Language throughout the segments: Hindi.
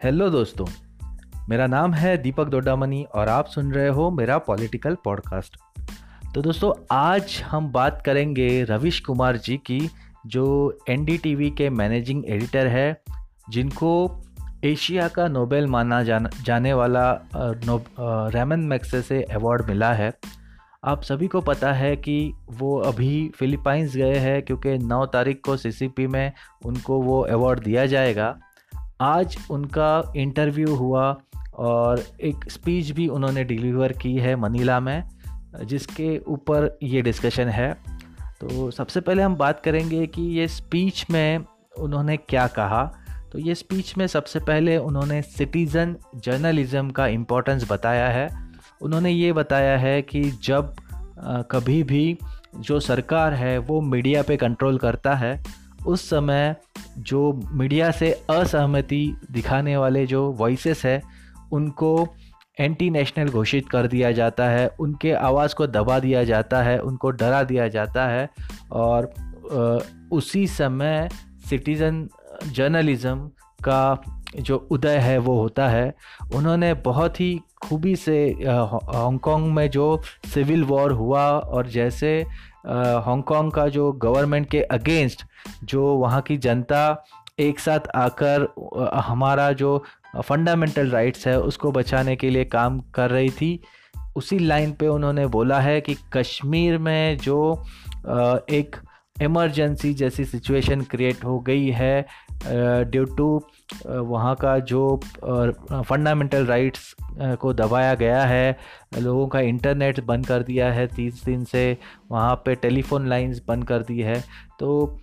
हेलो दोस्तों, मेरा नाम है दीपक दोडामनी और आप सुन रहे हो मेरा पॉलिटिकल पॉडकास्ट। तो दोस्तों, आज हम बात करेंगे रविश कुमार जी की, जो एनडीटीवी के मैनेजिंग एडिटर है, जिनको एशिया का नोबेल माना जाने वाला रैमन मैग्सेसे अवार्ड मिला है। आप सभी को पता है कि वो अभी फिलीपाइंस गए हैं क्योंकि 9 तारीख को सीसीपी में उनको वो अवार्ड दिया जाएगा। आज उनका इंटरव्यू हुआ और एक स्पीच भी उन्होंने डिलीवर की है मनीला में, जिसके ऊपर ये डिस्कशन है। तो सबसे पहले हम बात करेंगे कि ये स्पीच में उन्होंने क्या कहा। तो ये स्पीच में सबसे पहले उन्होंने सिटीज़न जर्नलिज़म का इम्पोर्टेंस बताया है। उन्होंने ये बताया है कि जब कभी भी जो सरकार है वो मीडिया पे कंट्रोल करता है, उस समय जो मीडिया से असहमति दिखाने वाले जो वॉइसेस है उनको एंटी नेशनल घोषित कर दिया जाता है, उनके आवाज़ को दबा दिया जाता है, उनको डरा दिया जाता है और उसी समय सिटीज़न जर्नलिज़म का जो उदय है वो होता है। उन्होंने बहुत ही खूबी से हांगकांग में जो सिविल वॉर हुआ और जैसे हांगकांग का जो गवर्नमेंट के अगेंस्ट जो वहाँ की जनता एक साथ आकर हमारा जो फंडामेंटल राइट्स है उसको बचाने के लिए काम कर रही थी, उसी लाइन पे उन्होंने बोला है कि कश्मीर में जो एक इमरजेंसी जैसी सिचुएशन क्रिएट हो गई है ड्यू टू वहाँ का जो फंडामेंटल राइट्स को दबाया गया है, लोगों का इंटरनेट बंद कर दिया है 30 दिन से, वहाँ पे टेलीफोन लाइंस बंद कर दी है। तो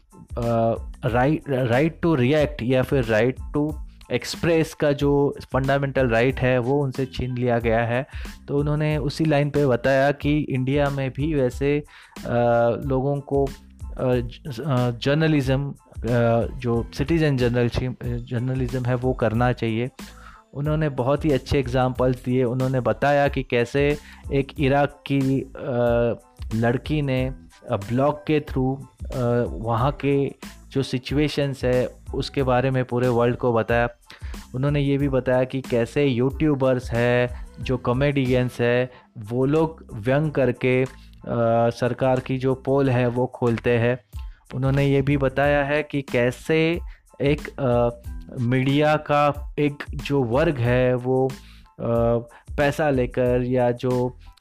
राइट टू रिएक्ट या फिर राइट टू एक्सप्रेस का जो फंडामेंटल राइट है वो उनसे छीन लिया गया है। तो उन्होंने उसी लाइन पे बताया कि इंडिया में भी वैसे लोगों को जर्नलिज़म जो सिटीज़न जर्नलिज़म है वो करना चाहिए। उन्होंने बहुत ही अच्छे एग्जांपल्स दिए। उन्होंने बताया कि कैसे एक इराक की लड़की ने ब्लॉग के थ्रू वहाँ के जो सिचुएशंस है उसके बारे में पूरे वर्ल्ड को बताया। उन्होंने ये भी बताया कि कैसे यूट्यूबर्स है, जो कॉमेडियंस है, वो लोग व्यंग करके सरकार की जो पोल है वो खोलते हैं। उन्होंने ये भी बताया है कि कैसे एक मीडिया का एक जो वर्ग है वो पैसा लेकर या जो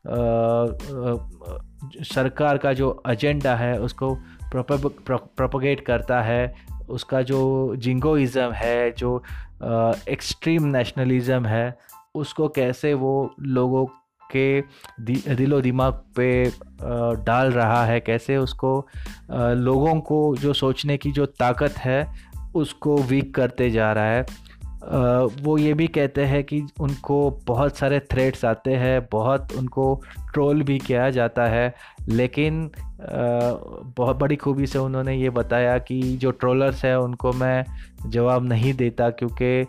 सरकार का जो एजेंडा है उसको प्रोपगेट करता है, उसका जो जिंगोइज़म है, जो एक्सट्रीम नेशनलिज़म है, उसको कैसे वो लोगों के दिलो दिमाग पे डाल रहा है, कैसे उसको लोगों को जो सोचने की जो ताकत है उसको वीक करते जा रहा है। वो ये भी कहते हैं कि उनको बहुत सारे थ्रेट्स आते हैं, बहुत उनको ट्रोल भी किया जाता है, लेकिन बहुत बड़ी खूबी से उन्होंने ये बताया कि जो ट्रोलर्स है उनको मैं जवाब नहीं देता क्योंकि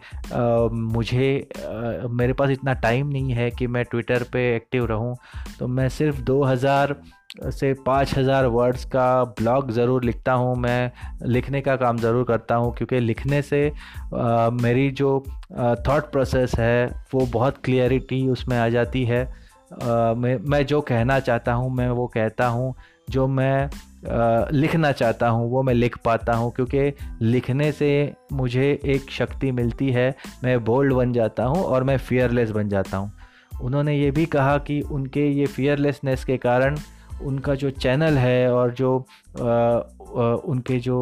मेरे पास इतना टाइम नहीं है कि मैं ट्विटर पे एक्टिव रहूं। तो मैं सिर्फ 2000 से 5000 वर्ड्स का ब्लॉग ज़रूर लिखता हूँ, मैं लिखने का काम ज़रूर करता हूँ क्योंकि लिखने से मेरी जो थॉट प्रोसेस है वो बहुत क्लियरिटी उसमें आ जाती है। मैं जो कहना चाहता हूँ मैं वो कहता हूँ, जो मैं लिखना चाहता हूँ वो मैं लिख पाता हूँ क्योंकि लिखने से मुझे एक शक्ति मिलती है, मैं बोल्ड बन जाता हूँ और मैं फियरलेस बन जाता हूँ। उन्होंने ये भी कहा कि उनके ये फियरलेसनेस के कारण उनका जो चैनल है और जो उनके जो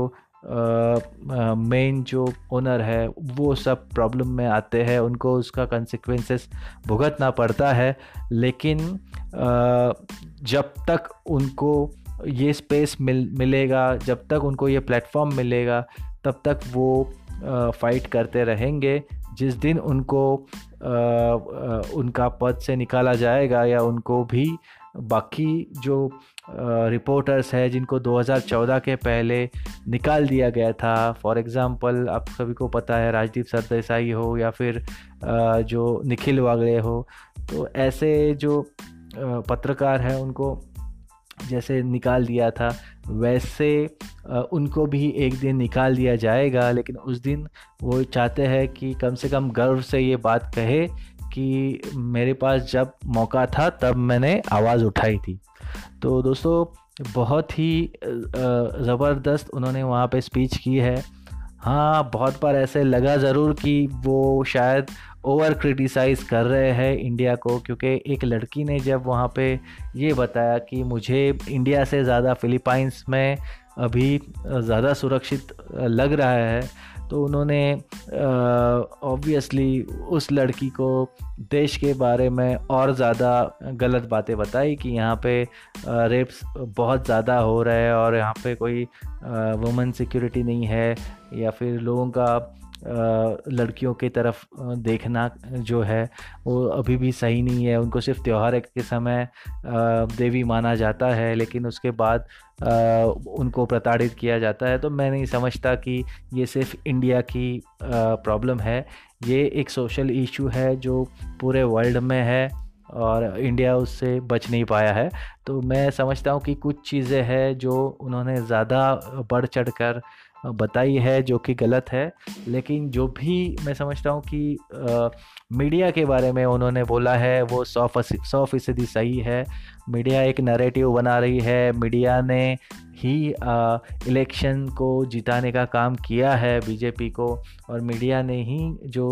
मेन जो ओनर है वो सब प्रॉब्लम में आते हैं, उनको उसका कंसिक्वेंसेस भुगतना पड़ता है। लेकिन जब तक उनको ये स्पेस मिलेगा, जब तक उनको ये प्लेटफॉर्म मिलेगा, तब तक वो फाइट करते रहेंगे। जिस दिन उनको उनका पद से निकाला जाएगा या उनको भी बाकी जो रिपोर्टर्स है जिनको 2014 के पहले निकाल दिया गया था, फॉर एग्ज़ाम्पल आप सभी को पता है राजदीप सरदेसाई हो या फिर जो निखिल वागले हो, तो ऐसे जो पत्रकार हैं उनको जैसे निकाल दिया था, वैसे उनको भी एक दिन निकाल दिया जाएगा, लेकिन उस दिन वो चाहते हैं कि कम से कम गर्व से ये बात कहे कि मेरे पास जब मौका था तब मैंने आवाज़ उठाई थी। तो दोस्तों बहुत ही ज़बरदस्त उन्होंने वहाँ पे स्पीच की है। हाँ, बहुत बार ऐसे लगा ज़रूर कि वो शायद ओवर क्रिटिसाइज़ कर रहे हैं इंडिया को, क्योंकि एक लड़की ने जब वहाँ पे ये बताया कि मुझे इंडिया से ज़्यादा फ़िलीपाइंस में अभी ज़्यादा सुरक्षित लग रहा है, तो उन्होंने ऑब्वियसली उस लड़की को देश के बारे में और ज़्यादा गलत बातें बताई कि यहाँ पे रेप्स बहुत ज़्यादा हो रहा है और यहाँ पे कोई वुमेन सिक्योरिटी नहीं है, या फिर लोगों का लड़कियों की तरफ देखना जो है वो अभी भी सही नहीं है। उनको सिर्फ त्यौहार के समय देवी माना जाता है, लेकिन उसके बाद उनको प्रताड़ित किया जाता है। तो मैं नहीं समझता कि ये सिर्फ इंडिया की प्रॉब्लम है, ये एक सोशल इशू है जो पूरे वर्ल्ड में है और इंडिया उससे बच नहीं पाया है। तो मैं समझता हूँ कि कुछ चीज़ें हैं जो उन्होंने ज़्यादा बढ़ चढ़ कर बताई है जो कि गलत है, लेकिन जो भी मैं समझता हूँ कि मीडिया के बारे में उन्होंने बोला है वो 100% सही है। मीडिया एक नैरेटिव बना रही है, मीडिया ने ही इलेक्शन को जिताने का काम किया है बीजेपी को, और मीडिया ने ही जो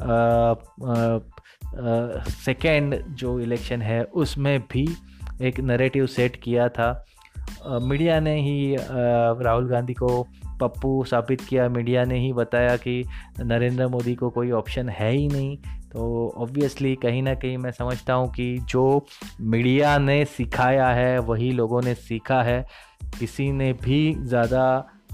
सेकेंड जो इलेक्शन है उसमें भी एक नैरेटिव सेट किया था। मीडिया ने ही राहुल गांधी को पप्पू साबित किया, मीडिया ने ही बताया कि नरेंद्र मोदी को कोई ऑप्शन है ही नहीं। तो ऑब्वियसली कहीं ना कहीं मैं समझता हूँ कि जो मीडिया ने सिखाया है वही लोगों ने सीखा है। किसी ने भी ज़्यादा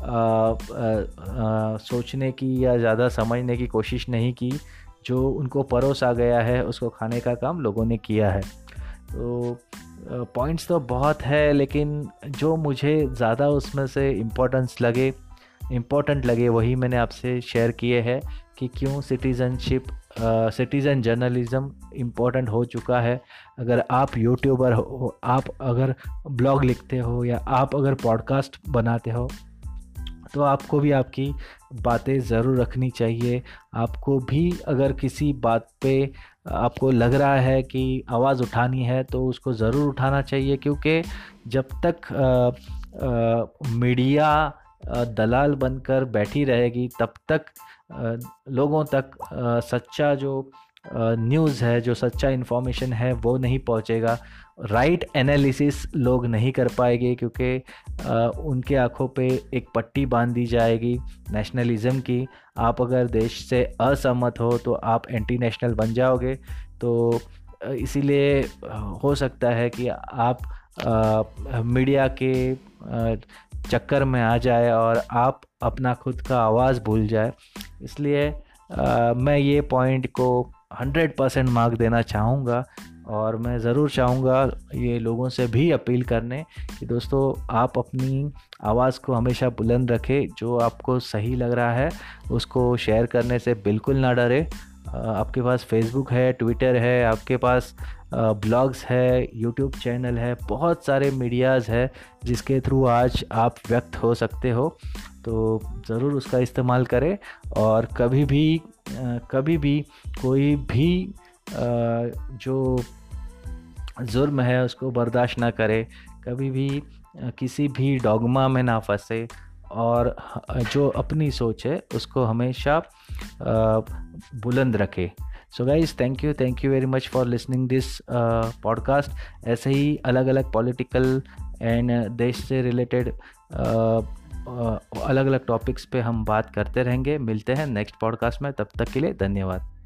सोचने की या ज़्यादा समझने की कोशिश नहीं की, जो उनको परोस आ गया है उसको खाने का काम लोगों ने किया है। तो पॉइंट्स तो बहुत है, लेकिन जो मुझे ज़्यादा उसमें से इम्पोर्टेंट लगे वही मैंने आपसे शेयर किए हैं कि क्यों सिटीज़न जर्नलिज़म इम्पोर्टेंट हो चुका है। अगर आप यूट्यूबर हो, आप अगर ब्लॉग लिखते हो या आप अगर पॉडकास्ट बनाते हो, तो आपको भी आपकी बातें ज़रूर रखनी चाहिए। आपको भी अगर किसी बात पे आपको लग रहा है कि आवाज़ उठानी है तो उसको ज़रूर उठाना चाहिए, क्योंकि जब तक मीडिया दलाल बनकर बैठी रहेगी तब तक लोगों तक सच्चा जो न्यूज़ है, जो सच्चा इन्फॉर्मेशन है वो नहीं पहुंचेगा। राइट एनालिसिस लोग नहीं कर पाएंगे, क्योंकि उनके आंखों पे एक पट्टी बांध दी जाएगी नेशनलिज़म की। आप अगर देश से असहमत हो तो आप एंटी नेशनल बन जाओगे। तो इसीलिए हो सकता है कि आप मीडिया के चक्कर में आ जाए और आप अपना खुद का आवाज़ भूल जाए। इसलिए मैं ये पॉइंट को 100% मार्क देना चाहूँगा, और मैं ज़रूर चाहूँगा ये लोगों से भी अपील करने कि दोस्तों आप अपनी आवाज़ को हमेशा बुलंद रखें। जो आपको सही लग रहा है उसको शेयर करने से बिल्कुल ना डरे। आपके पास फेसबुक है, ट्विटर है, आपके पास ब्लॉग्स है, यूट्यूब चैनल है, बहुत सारे मीडियाज़ है जिसके थ्रू आज आप व्यक्त हो सकते हो। तो ज़रूर उसका इस्तेमाल करें, और कभी भी कोई भी जो जुर्म है उसको बर्दाश्त ना करे, कभी भी किसी भी डॉगमा में ना फंसे, और जो अपनी सोच है उसको हमेशा बुलंद रखे। So guys, thank you very much for listening this podcast. ऐसे ही अलग अलग पॉलिटिकल एंड देश से रिलेटेड अलग अलग टॉपिक्स पे हम बात करते रहेंगे। मिलते हैं नेक्स्ट पॉडकास्ट में, तब तक के लिए धन्यवाद।